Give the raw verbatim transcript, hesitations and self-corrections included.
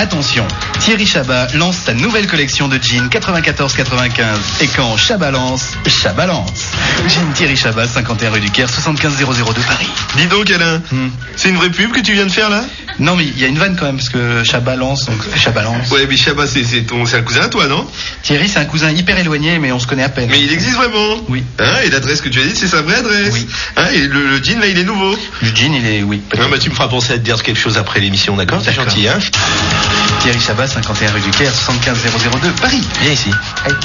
attention, Thierry Chabat lance sa nouvelle collection de jeans quatre-vingt-quatorze quatre-vingt-quinze. Et quand Chabat lance, Chabat lance. Jeans Thierry Chabat, cinquante et un rue du Caire, soixante-quinze zéro zéro deux Paris. Dis donc Alain, Hmm. c'est une vraie pub que tu viens de faire là? Non mais il y a une vanne quand même, parce que Chabat lance, donc Chabat lance. Ouais, mais Chabat c'est, c'est ton, c'est un cousin à toi, non? Thierry, c'est un cousin hyper éloigné, mais on se connaît à peine. Mais il existe vraiment? Oui. Hein, et l'adresse que tu as dit, c'est sa vraie adresse? Oui. Hein, et le, le jean là, il est nouveau? Le jean, il est, oui. Non, bah tu me feras penser à te dire quelque chose après l'émission, d'accord? C'est D'accord. gentil, hein? Thierry Chabat, cinquante et un rue du Caire, soixante-quinze zéro zéro deux Paris. Viens ici. Allez.